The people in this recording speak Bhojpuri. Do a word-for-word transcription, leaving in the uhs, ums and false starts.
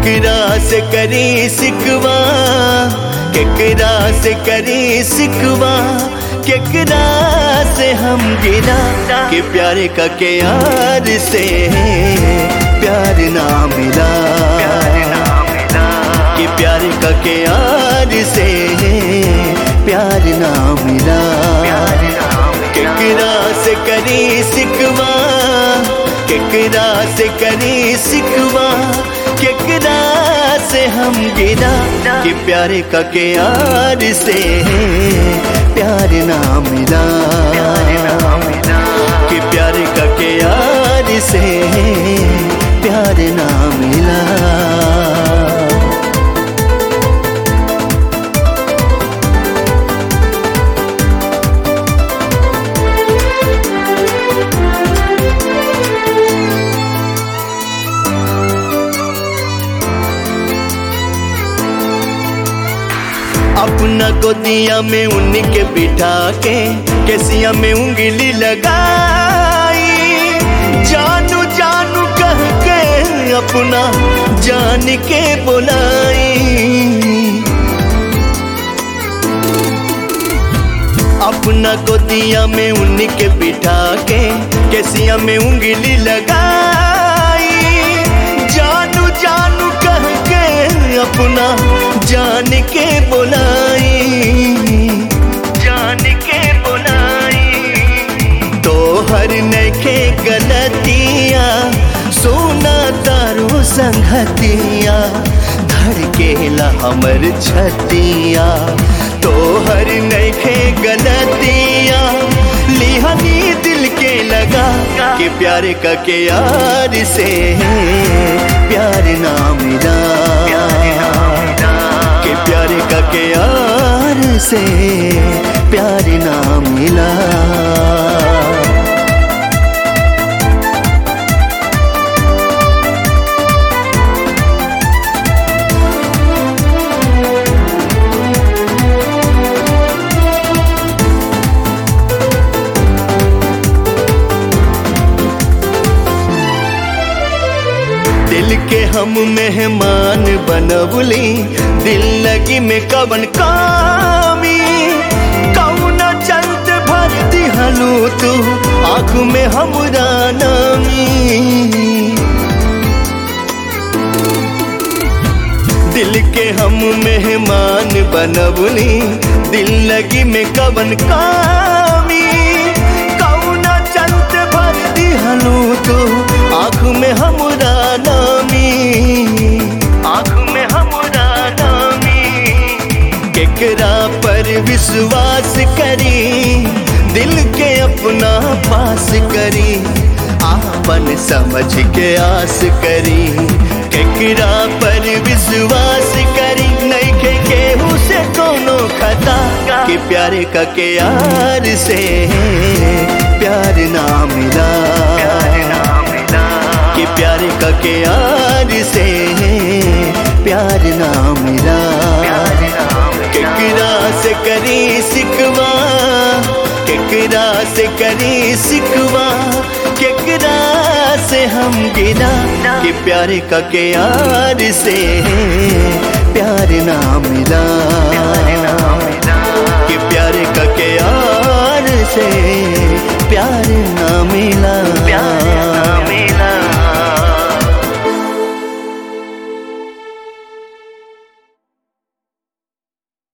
केकरा से करी सिकवा, केकरा से करी सिकवा, केकरा से हम गिरा कि प्यारे का के यार से प्यार ना मिला, कि प्यारे का के यार से प्यार ना मिला। केकरा से करी सिकवा, केकरा से करी सिकवा, केकरा से हम गिरा कि प्यारे का के यार से प्यार ना मिला, कि प्यारे का के यार से प्यार ना मिला। अपना गोदिया में उनके बिठा के केसिया में उंगली लगाई, जानू जानू कह के अपना जान के बुलाई। अपना गोदिया में उनके बिठा के केसिया में उंगली लगाई, जानू जानू कह के अपना जान के बुलाई, जान के बुलाई। तो हर नखे गलतिया सोना तारू संगतिया, धड़केला हमर छतिया। तो हर नखे गलतिया लिहानी दिल के लगा कि प्यारे का के यार से प्यार ना मिला, कि प्यारे का के यार से प्यार ना मिला। दिल के हम मेहमान बनवली, दिल लगी में कवन कामी, कौना चलते भर दिहलू तू आँख में हमरा नामी। दिल के हम मेहमान बनवली, दिल लगी में कवन कामी, कौना चलते भर दिहलू तू आँख में हमरा नामी, आँख में हमरा नामी। केकरा पर विश्वास करी, दिल के अपना पास करी, आपन समझ के आस करी। केकरा पर विश्वास करी, नहीं के केहू से कोनो खता, कि प्यारे का के यार से प्यार ना मिला, कि प्यारे का के यार से प्यार ना मिला। केकरा से करी सिकवा, केकरा से करी सिकवा, केकरा से हम गिरा कि प्यारे का के यार से प्यार ना मिला, कि प्यारे का के यार से प्यार ना मिला।